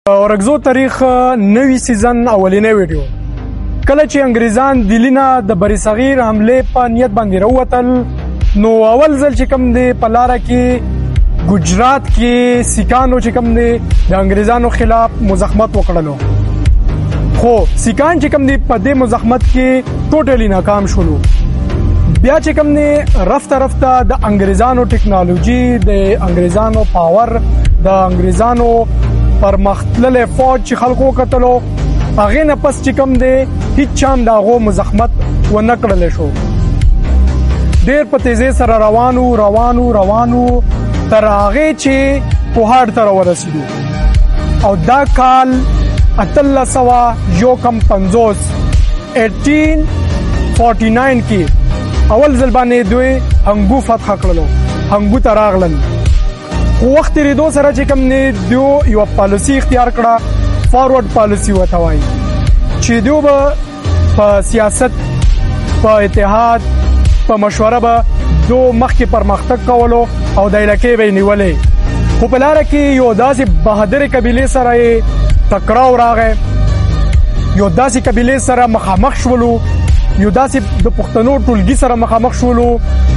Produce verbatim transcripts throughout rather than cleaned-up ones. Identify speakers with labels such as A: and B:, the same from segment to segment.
A: اورګزو تاریخ نوی سیزن اولینی ویډیو. کله چې انګریزان دلی نه د بری صغیر حمله په نیت باندې راووتل، نو اول ځل چې کوم دی په لاره کې ګجرات کې سیکانو چې کوم دی د انګریزانو خلاف مزاحمت وکړلو، خو سیکان چې کوم دی په دې مزاحمت کې ټوټلی ناکام شولو. بیا چې کوم دی رفته رفته د انګریزانو ټیکنالوژي، د انګریزانو پاور، د انګریزانو پرمختللې فوج چې خلکو کتلو، هغه نه پس چې کوم دی هیڅ چام داغو مزاحمت و نه کړل شو. ډېر په تیزی سره روانو روانو روانو تر هغه چې کوهاټ ته ورسېدو، او دا کال اتلس سوه یو کم پنځوس اټین فورټی ناین کې اول ځل باندې دوی هنګو فتح کړلو، هنګو ته راغلل. وخت ریدو سره چې کوم نه دیو یو پالیسی اختیار کړه، فارورډ پالیسی وته وایي، چې دیو به په سیاست، په اتحاد، په مشوره به دو مخکې پرمختګ کولو او د علاقې به نیولې. خو په لاره کې یو داسې بهادر قبیلې سره ټکراو راغی، یو داسې قبیلې سره مخامخ شولو، یو داسې د پښتنو ټولګي سره مخامخ شولو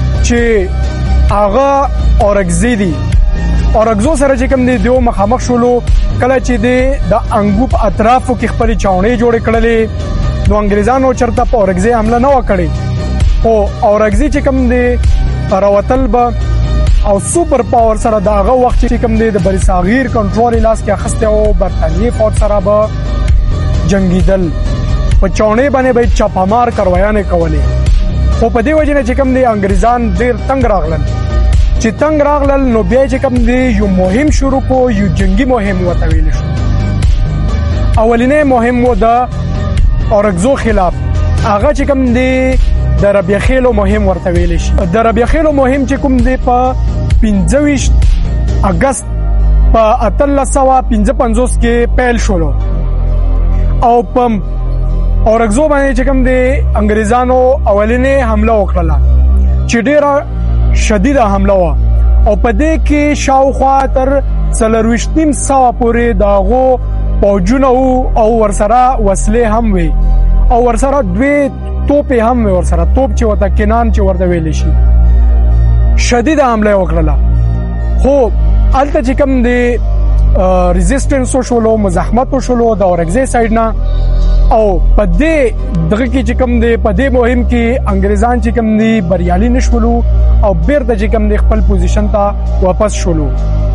A: چې هغه اورګزي دي. اورګزو سره چې کوم دی دیو مخامخ شولو، کله چې دی د انګو په اطرافو کې خپل چاونې جوړې کړلې، نو انګریزانو چرته په اورګزي حمله نه وکړي، او اورګزي چې کوم دی راوتل به او سوپر پاور سره داغه وخت چې کوم دی د بری صغیر کنټرول لاس کې اخسته او برتانیې فوج سره به جنگیدل، په چاونې باندې به چاپامار کاروایانې کولې. خو په دې وجه نه چې کوم دی انګریزان ډیر تنگ راغلل. چې تنگ راغلل نو بیا چې کوم دی یو مهم شروع کو، یو جنگي مهم وته ویل شو. اولینې مهم و د اورګزو خلاف، هغه چې کوم دی د ربیع خیلو مهم ورته ویل شي. د ربیع خیلو مهم چې کوم دی په پنځه ویشت اگست په اتلس سوه پنځه پنځوس کې پیل شولو، او په اورګزو باندې چې کوم دی انګریزانو اولینې حمله وکړه چې ډیره شدیده حمله وا، او په دې کې شاوخوا تر څلرویشت نیم سوه پورې داغو پوجونه او ورسره وسلې هم وي، او ورسره دوی توپې هم وي، ورسره توپ چې وته کینان چې ورته ویل شي. شدیده حمله وکړه، خو الته چې کوم دی ریزिस्ټنس وشولو، مزاحمت وشولو د اورګزي سایډ نه، او په دې دغه کې چې کوم دی په دې مهم کې انګریزان چې کوم دی بریالي نشولو، او بیرته چې کوم دی خپل پوزیشن ته واپس شولو.